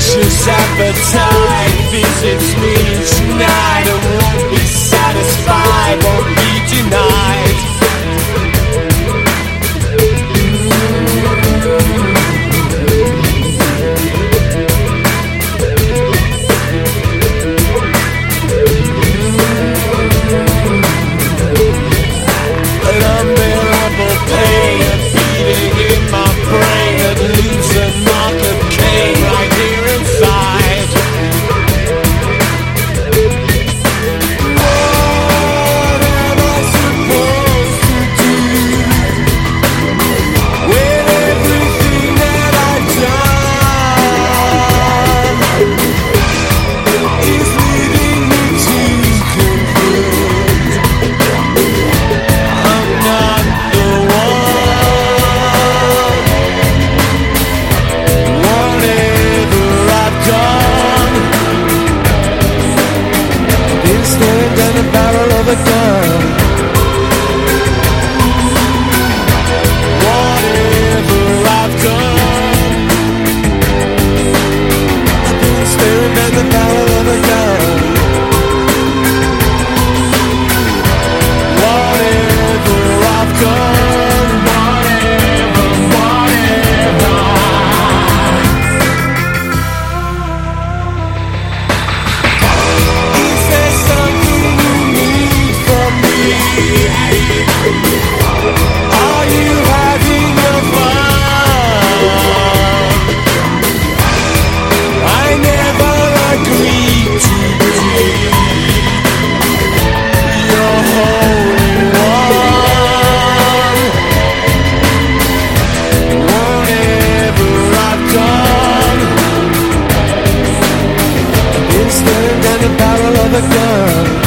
Vicious appetite visits me tonight and won't be satisfied, won't be denied. An unbearable pain, a beating in my brain that leaves a mark of Cain right here inside. What am I supposed to do with everything that I've done? Is leading me to conclude I'm not the one. Whatever I've done, been staring down the barrel of a gun. Whatever I've done, been staring down the barrel of a gun. Whatever I've done, whatever. Is there something you need from me? Are you having your fun? I never agreed to be your holy one. Whatever I've done, been staring down the barrel of a gun.